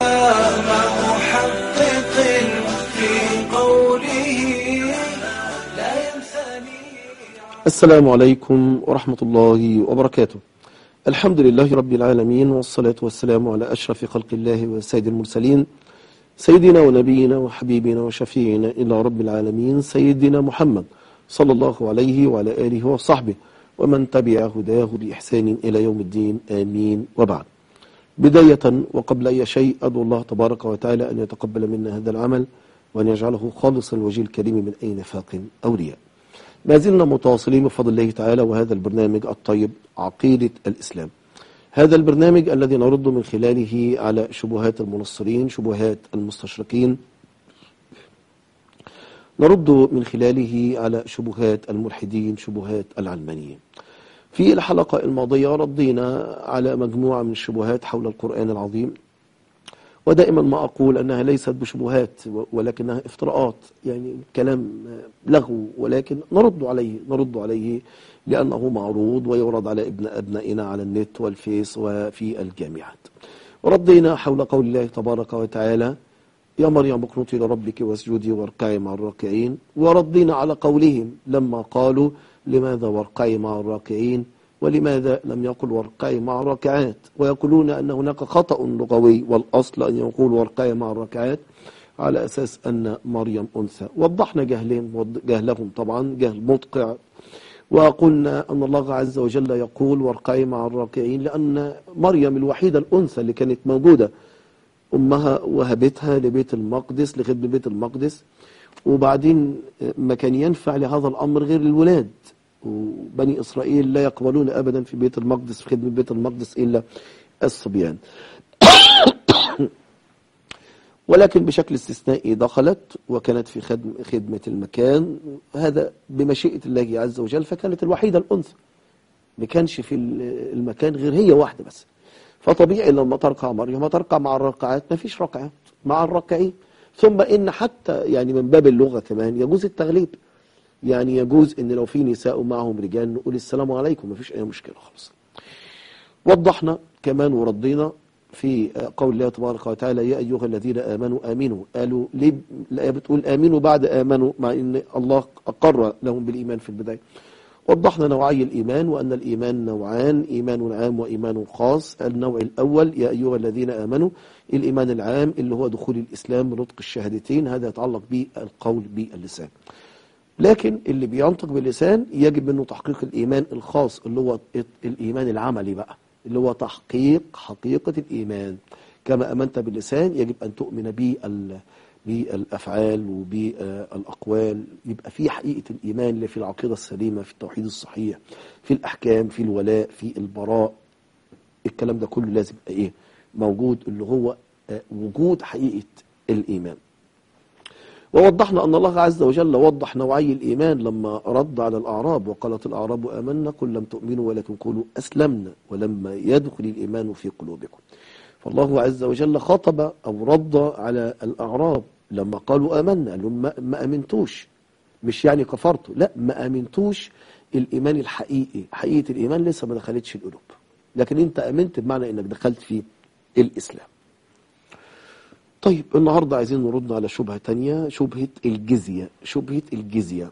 محقق في قوله لا ينثني. السلام عليكم ورحمة الله وبركاته. الحمد لله رب العالمين، والصلاة والسلام على أشرف خلق الله وسيد المرسلين، سيدنا ونبينا وحبيبنا وشفيعنا إلى رب العالمين، سيدنا محمد صلى الله عليه وعلى آله وصحبه ومن تبع هداه بإحسان إلى يوم الدين، آمين. وبعد، بداية وقبل أي شيء أدعو الله تبارك وتعالى أن يتقبل منا هذا العمل وأن يجعله خالصا الوجه الكريم من أي نفاق أو رياء. ما زلنا متواصلين بفضل الله تعالى، وهذا البرنامج الطيب عقيدة الإسلام، هذا البرنامج الذي نرد من خلاله على شبهات المنصرين، شبهات المستشرقين، نرد من خلاله على شبهات الملحدين، شبهات العلمانيين. في الحلقة الماضية ردينا على مجموعة من الشبهات حول القرآن العظيم، ودائما ما أقول أنها ليست بشبهات ولكنها افتراءات، يعني كلام لغو، ولكن نرد عليه لأنه معروض ويورد على أبنائنا على النت والفيس وفي الجامعات. وردينا حول قول الله تبارك وتعالى: يا مريم اقنتي لربك واسجدي واركعي مع الراكعين. وردينا على قولهم لما قالوا: لماذا واركعي مع الراكعين ولماذا لم يقل واركعي مع الراكعات، ويقولون أن هناك خطأ لغوي والأصل أن يقول واركعي مع الراكعات على أساس أن مريم أنثى. وضحنا جهلهم، طبعا جهل مدقع، وقلنا أن الله عز وجل يقول واركعي مع الراكعين لأن مريم الوحيدة الأنثى اللي كانت موجودة، أمها وهبتها لبيت المقدس لخدمة بيت المقدس، وبعدين ما كان ينفع لهذا الأمر غير الولاد، وبني إسرائيل لا يقبلون أبدا في بيت المقدس في خدمة بيت المقدس إلا الصبيان. ولكن بشكل استثنائي دخلت وكانت في خدمة المكان، هذا بمشيئة الله عز وجل، فكانت الوحيدة الأنثى، ما كانش في المكان غير هي واحدة بس. فطبيعي لما تركع مريم تركع مع الركعات، ما فيش ركعات مع الركعين. ثم إن حتى يعني من باب اللغة كمان يجوز التغليب، يعني يجوز إن لو في نساء معهم رجال نقول السلام عليكم، ما فيش أي مشكلة خالص. وضحنا كمان وردينا في قول الله تبارك وتعالى: يا أيها الذين آمنوا آمنوا. قالوا ليه الآية بتقول آمنوا بعد آمنوا مع إن الله أقر لهم بالإيمان في البداية؟ وضحنا نوعي الإيمان، وأن الإيمان نوعان: إيمان عام وإيمان خاص. النوع الأول يا أيها الذين آمنوا، الإيمان العام اللي هو دخول الإسلام بنطق الشهادتين، هذا يتعلق بالقول باللسان. لكن اللي بينطق باللسان يجب منه تحقيق الإيمان الخاص اللي هو الإيمان العملي بقى، اللي هو تحقيق حقيقة الإيمان. كما أمنت باللسان يجب أن تؤمن بالأفعال وبالأقوال، يبقى في حقيقة الإيمان اللي في العقيدة السليمة، في التوحيد الصحيح، في الأحكام، في الولاء، في البراء. الكلام ده كله لازم يبقى موجود، اللي هو وجود حقيقة الإيمان. ووضحنا أن الله عز وجل وضح نوعي الإيمان لما رد على الأعراب: وقالت الأعراب آمنا قل لم تؤمنوا ولكن قولوا أسلمنا ولما يدخل الإيمان في قلوبكم. فالله عز وجل خطب أو رد على الأعراب لما قالوا آمنا، قال لهم ما أمنتوش، مش يعني كفرتوا، لا، ما أمنتوش الإيمان الحقيقي. حقيقة الإيمان لسه ما دخلتش القلوب، لكن أنت أمنت بمعنى أنك دخلت في الإسلام. طيب، النهاردة عايزين نرد على شبهة تانية، شبهة الجزية.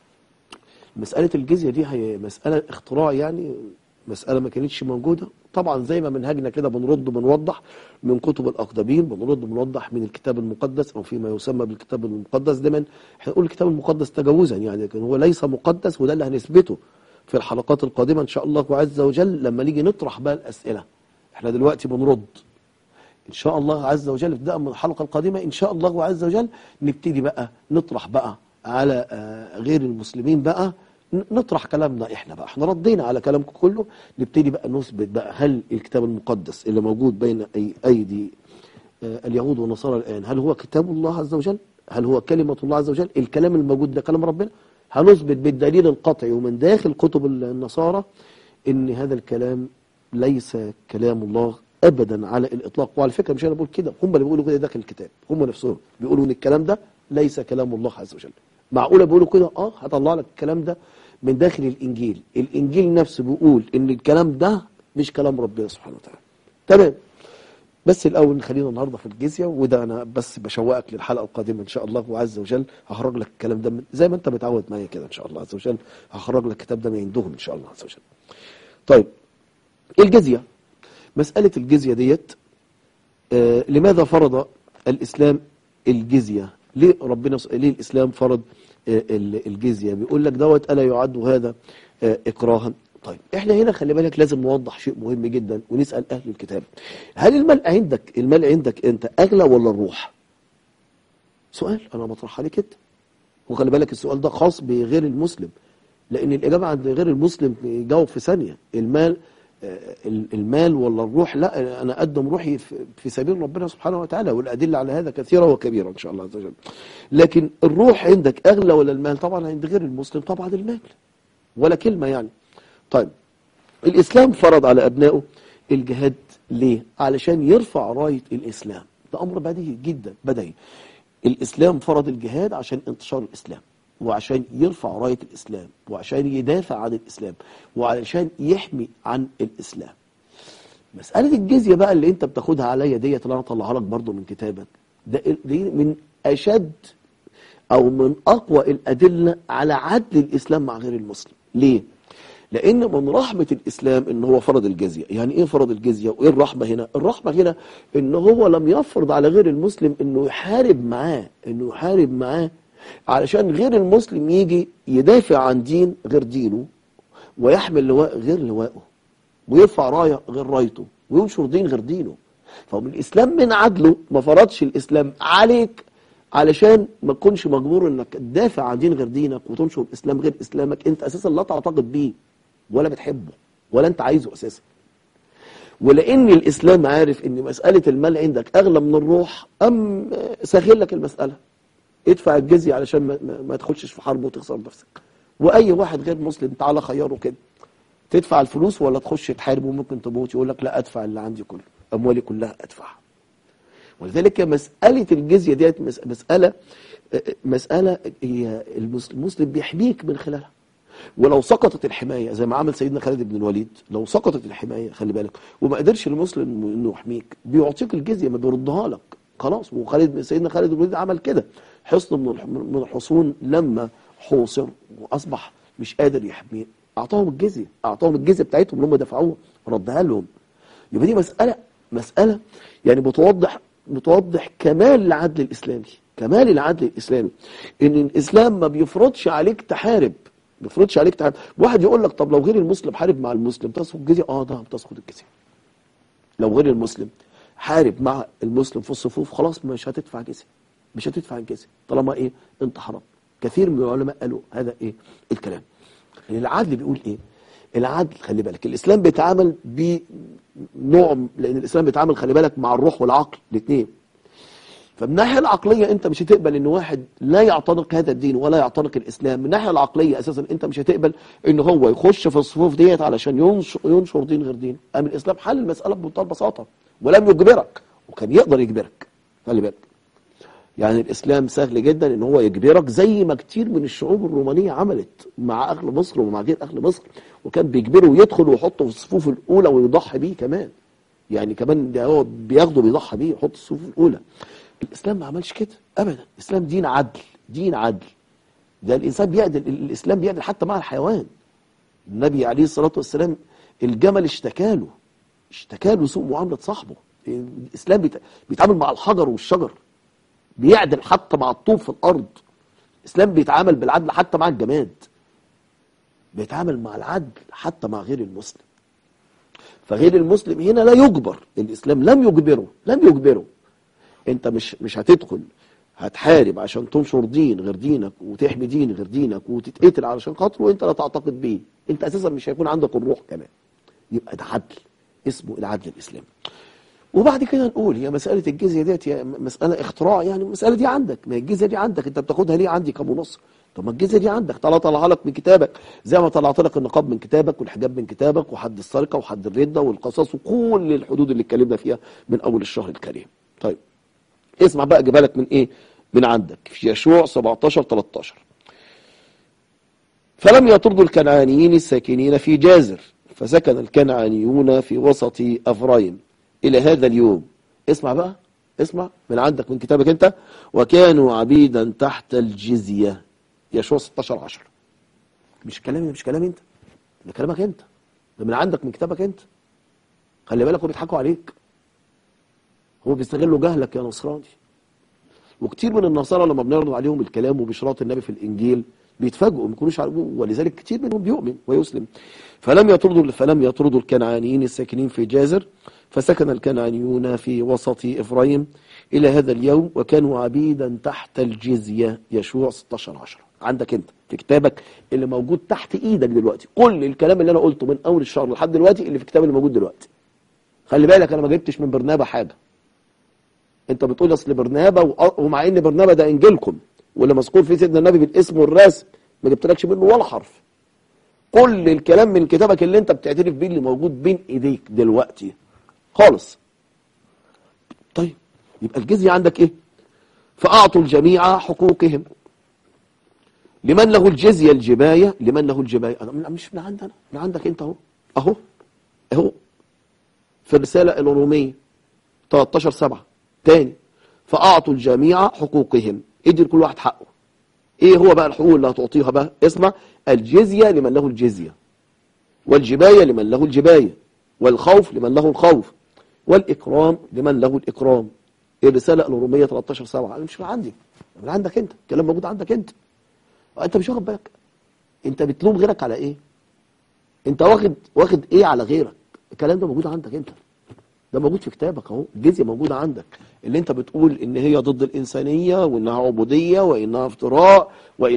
مسألة الجزية دي هي مسألة اختراع، يعني مسألة ما كانتش موجودة. طبعا زي ما منهجنا كده بنرد وبنوضح من كتب الأقدمين، بنرد وبنوضح من الكتاب المقدس أو فيما يسمى بالكتاب المقدس. دايما احنا نقول الكتاب المقدس تجاوزا، يعني لكن هو ليس مقدس، وده اللي هنثبته في الحلقات القادمة إن شاء الله عز وجل لما نيجي نطرح بقى الأسئلة. احنا دلوقتي بنرد إن شاء الله عز وجل، ابتداء من الحلقة القادمة إن شاء الله عز وجل نبتدي بقى نطرح بقى على غير المسلمين بقى، نطرح كلامنا احنا بقى. احنا ردينا على كلامكم كله، نبتدي بقى نثبت بقى هل الكتاب المقدس اللي موجود بين أيدي اليهود والنصارى الآن هل هو كتاب الله عز وجل؟ هل هو كلمة الله عز وجل؟ الكلام الموجود ده كلام ربنا؟ هنثبت بالدليل القطعي ومن داخل كتب النصارى ان هذا الكلام ليس كلام الله ابدا على الاطلاق. وعلى فكره مش انا بقول كده، هم اللي بيقولوا كده داخل الكتاب، هم نفسهم بيقولوا ان الكلام ده ليس كلام الله عز وجل. معقوله بيقولوا كده؟ هطلع لك الكلام ده من داخل الانجيل. الانجيل نفسه بيقول ان الكلام ده مش كلام ربنا سبحانه وتعالى. تمام. بس الاول خلينا النهارده في الجزيه، وده انا بس بشوقك للحلقه القادمه ان شاء الله عز وجل. هخرج لك الكلام ده زي ما انت متعود معايا كده ان شاء الله عز وجل، هخرج لك الكتاب ده من عندهم ان شاء الله عز وجل. طيب الجزيه، مساله الجزيه ديت لماذا فرض الاسلام الجزيه؟ ليه ليه الاسلام فرض الجزيه؟ بيقول لك دوت الا يعد هذا اكراها. طيب احنا هنا خلي بالك لازم نوضح شيء مهم جدا ونسال اهل الكتاب، هل المال عندك انت اغلى ولا الروح؟ سؤال انا بطرحها عليك انت، وخلي بالك السؤال ده خاص بغير المسلم، لان الاجابه عند غير المسلم يجاوب في ثانيه. المال ولا الروح؟ لا، انا اقدم روحي في سبيل ربنا سبحانه وتعالى، والادله على هذا كثيره وكبيره ان شاء الله عز وجل. لكن الروح عندك اغلى ولا المال؟ طبعا عند غير المسلم طبعا المال، ولا كلمه يعني. طيب الإسلام فرض على أبنائه الجهاد ليه؟ علشان يرفع راية الإسلام. ده أمر بديهي جدا، بديهي. الإسلام فرض الجهاد عشان انتشار الإسلام، وعشان يرفع راية الإسلام، وعشان يدافع عن الإسلام، وعشان يحمي عن الإسلام. مسألة الجزية بقى اللي انت بتاخدها عليا ديت، اللي انا اطلعها لك برضو من كتابك، دي من أشد أو من أقوى الأدلة على عدل الإسلام مع غير المسلم. ليه؟ لأن من رحمة الإسلام إن هو فرض الجزية. يعني إيه فرض الجزية وإيه الرحمة هنا؟ الرحمة هنا إن هو لم يفرض على غير المسلم إنه يحارب معاه علشان غير المسلم يجي يدافع عن دين غير دينه، ويحمل لواء غير لوائه، ويرفع راية غير رايته، وينشر دين غير دينه. فمن الإسلام من عدله ما فرضش الإسلام عليك علشان ما تكونش مجبور انك تدافع عن دين غير دينك وتنشر اسلام غير اسلامك انت اساسا لا تعتقد بيه ولا بتحبه ولا انت عايزه اساسا. ولان الاسلام عارف ان مسألة المال عندك اغلى من الروح، سهل لك المسألة، ادفع الجزية علشان ما تخشش في حرب وتخسر نفسك. واي واحد غير مسلم تعالى خيره كده، تدفع الفلوس ولا تخش تحارب وممكن تموت؟ يقول لك لا، ادفع اللي عندي كله، اموالي كلها ادفعها. ولذلك مسألة الجزية ديت مسألة هي المسلم بيحميك من خلالها. ولو سقطت الحماية زي ما عمل سيدنا خالد بن الوليد، لو سقطت الحماية خلي بالك وما قدرش المسلم انه يحميك، بيعطيك الجزية، ما بيردها لك خلاص. سيدنا خالد بن الوليد عمل كده، حصن من الحصون لما حوصر واصبح مش قادر يحميه، اعطاهم الجزية بتاعتهم اللي هم دفعوها، ردها لهم. يبقى دي مسألة يعني بتوضح كمال العدل الإسلامي، ان الإسلام ما بيفرضش عليك تحارب. واحد يقول لك طب لو غير المسلم حارب مع المسلم تسقط الجزية؟ ده بتسقط الجزية. لو غير المسلم حارب مع المسلم في الصفوف خلاص مش هتدفع الجزية طالما انت حرام. كثير من العلماء قالوا هذا الكلام. العدل بيقول العدل خلي بالك الإسلام بيتعامل بنوع، لأن الإسلام بيتعامل خلي بالك مع الروح والعقل الاثنين. فمن الناحية العقلية أنت مش هتقبل إن واحد لا يعتنق هذا الدين ولا يعتنق الإسلام. من الناحية العقلية أساسا أنت مش هتقبل إن هو يخش في الصفوف ديت علشان ينشر دين غير دين. أما الإسلام حل المسألة بمنتهى البساطة ولم يجبرك، وكان يقدر يجبرك. خلي بالك يعني الإسلام سهل جدا إن هو يجبرك، زي ما كتير من الشعوب الرومانية عملت مع أهل مصر ومع غير أهل مصر، وكان بيجبره يدخل ويحطه في الصفوف الأولى ويضحي بيه كمان. يعني كمان ده هو بياخده بيضحي بيه يحط الصفوف الأولى. الإسلام ما عملش كده أبدا. الإسلام دين عدل. ده الإنسان الإسلام بيعدل حتى مع الحيوان. النبي عليه الصلاة والسلام الجمل اشتكى له سوء معاملة صاحبه. الإسلام بيتعامل مع الحجر والشجر، بيعدل حتى مع الطوب في الأرض. الإسلام بيتعامل بالعدل حتى مع الجماد، بيتعامل مع العدل حتى مع غير المسلم. فغير المسلم هنا لا يجبر، الإسلام لم يجبره. انت مش هتدخل هتحارب عشان تنشر دين غير دينك وتحمي دين غير دينك وتتقتل علشان خاطره وانت لا تعتقد بيه. انت اساسا مش هيكون عندك الروح كمان. يبقى ده عدل، اسمه العدل الإسلامي. وبعد كده نقول هي مسألة الجزية ديت هي مسألة اختراع. يعني المسألة دي عندك، ما الجزية دي عندك، انت بتاخدها ليه عندي كمنصر؟ طب ما الجزية دي عندك، طلعها لك من كتابك زي ما طلعت لك النقاب من كتابك والحجاب من كتابك وحد السرقة وحد الردة والقصاص وكل الحدود اللي اتكلمنا فيها من أول الشهر الكريم. طيب اسمع بقى جبالك من من عندك في يشوع 17-13. فلم يطردوا الكنعانيين الساكنين في جازر، فسكن الكنعانيون في وسط أفرايم إلى هذا اليوم، اسمع بقى، اسمع من عندك من كتابك انت. وكانوا عبيدا تحت الجزية، يشوع 16:10. مش كلامي، مش كلامي انت، ده كلامك انت، ده من عندك من كتابك انت. خلي بالك، هو بيضحكوا عليك، هو بيستغلوا جهلك يا نصراني. وكتير من النصارى لما بنعرض عليهم الكلام وبشراط النبي في الانجيل بيتفاجئوا، ما يكونوش عارفين، ولذلك كتير منهم بيؤمن ويسلم. فلم يطردوا الكنعانيين الساكنين في جازر، فسكن الكنعانيون في وسط افرايم الى هذا اليوم، وكانوا عبيدا تحت الجزية. يشوع 16:10 عندك انت في كتابك اللي موجود تحت ايدك دلوقتي. كل الكلام اللي انا قلته من اول الشهر لحد دلوقتي اللي في الكتاب اللي موجود دلوقتي. خلي بالك انا ما جبتش من برنابا حاجه. انت بتقول اصل برنابا، ومع ان برنابا ده انجيلكم واللي مذكور فيه سيدنا النبي بالاسم والرسم، ما جبتلكش منه ولا حرف. كل الكلام من كتابك اللي انت بتعترف بيه اللي موجود بين ايديك دلوقتي خالص. طيب يبقى الجزية عندك ايه؟ فاعطوا الجميع حقوقهم. لمن له الجزية الجباية، لمن له الجباية. مش من عندنا، من عندك انت اهو. اهو في الرسالة الرومية 13:7 تاني. فاعطوا الجميع حقوقهم، ادي لكل واحد حقه. ايه هو بقى الحقوق اللي هتعطيها بقى؟ اسمع، الجزية لمن له الجزية، والجباية لمن له الجباية، والخوف لمن له الخوف، والإكرام لمن له الإكرام. الرسالة الرومية 13:7. مش من عندي، من عندك انت، الكلام موجود عندك انت. انت مش واخد بالك، انت بتلوم غيرك على ايه؟ انت واخد ايه على غيرك؟ الكلام ده موجود عندك انت، ده موجود في كتابك اهو. الجزية موجودة عندك، اللي انت بتقول ان هي ضد الانسانية وانها عبودية وانها افتراء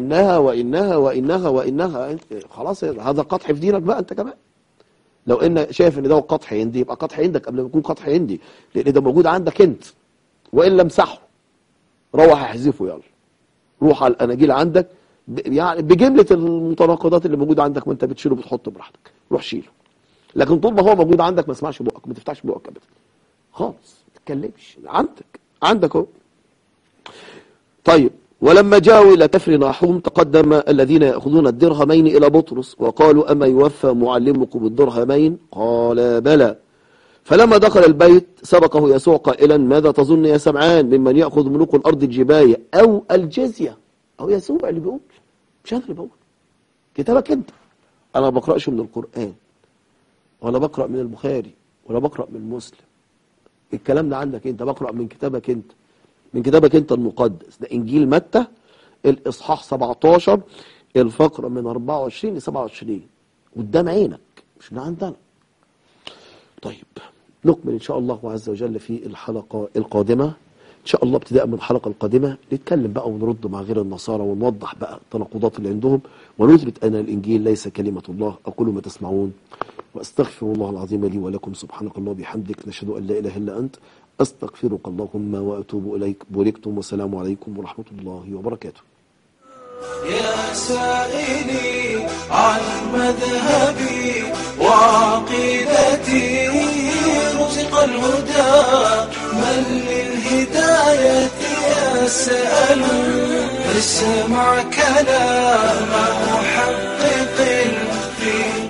وانها خلاص هذا قدح في دينك بقى انت كمان. لو ان شايف ان ده قدح عندي يبقى قدح عندك قبل ما يكون قدح عندي، لان ده موجود عندك انت. والا امسحه، روح احذفه، يلا روح على الاناجيل عندك يعني بجملة المتناقضات اللي موجودة عندك وانت بتشيله بتحطه براحتك، روح شيله. لكن طول ما هو موجود عندك ما اسمعش بقك، ما تفتحش بقك ابدا خالص، ما تتكلمش. عندك اهو. طيب، ولما جاءوا الى كفر ناحوم تقدم الذين ياخذون الدرهمين الى بطرس وقالوا: اما يوفى معلمكم الدرهمين؟ قال: بلى. فلما دخل البيت سبقه يسوع قائلا: ماذا تظن يا سمعان ممن ياخذ ملوك الارض الجبايه او الجزيه؟ او يسوع اللي بيقول، مش انا اللي بقول، كتابك انت. انا ما بقراش من القران ولا بقرا من البخاري ولا بقرا من مسلم. الكلام ده عندك انت، بقرا من كتابك انت، من كتابك انت المقدس. ده انجيل متى الاصحاح 17 الفقره من 24 ل 27 قدام عينك، مش من عندنا. طيب نكمل ان شاء الله عز وجل في الحلقه القادمه ان شاء الله. ابتداء من الحلقه القادمه نتكلم بقى ونرد مع غير النصارى ونوضح بقى التناقضات اللي عندهم ونثبت ان الانجيل ليس كلمه الله. اقول ما تسمعون واستغفر الله العظيم لي ولكم. سبحانك اللهم وبحمدك، نشهد ان لا اله الا انت، استغفرك اللهم واتوب اليك. بوركتم، والسلام عليكم ورحمه الله وبركاته. يا سائلي عن مذهبي وعقيدتي، رزق الهدى من للهداية يسأل. اسمع كلام محقق في